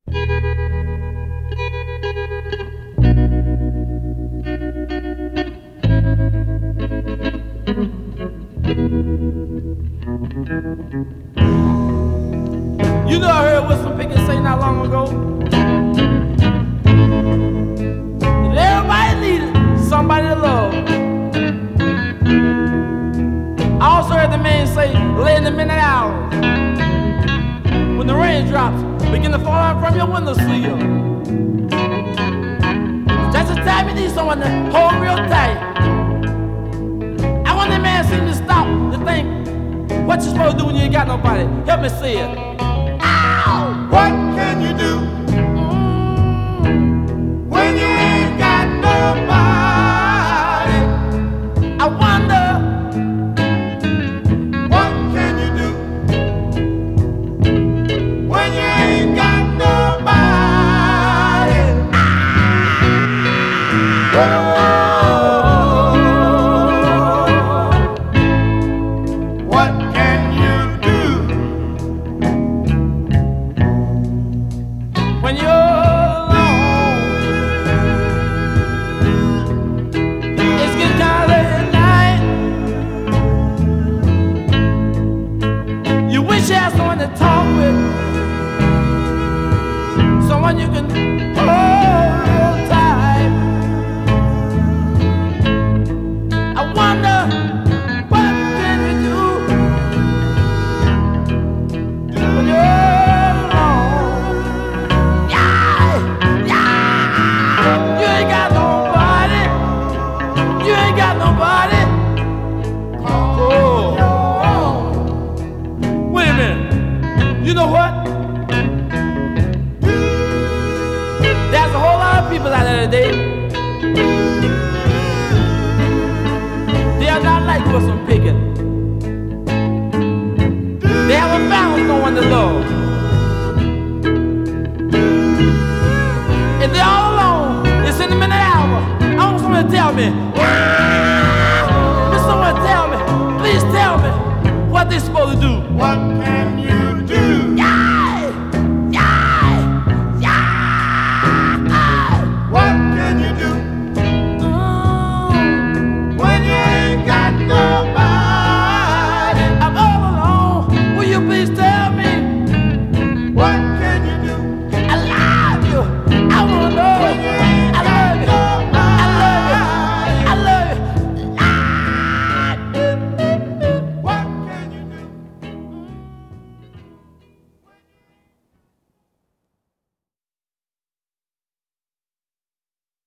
You know, I heard Wilson Pickett say not long ago that everybody needed somebody to love. I also heard the man say late in the midnight hours, when the raindrops begin to fall out from your windowsill, that's the time you need someone to hold real tight. I want that man seem to stop to think what you supposed to do when you ain't got nobody. Help me say it. Ow! What can you do when you ain't got nobody? I wonder, what can you do when you ain't got nobody? What can you do when you're alone? It's getting kind of late at night. You wish you had someone to talk with, someone you can hold real tight. I wonder, what can you do when you're alone? Yeah, yeah. You ain't got nobody. You ain't got nobody. Oh. Wait a minute. You know what? There's a whole lot of people out there today. They are not like Wilson Pickett.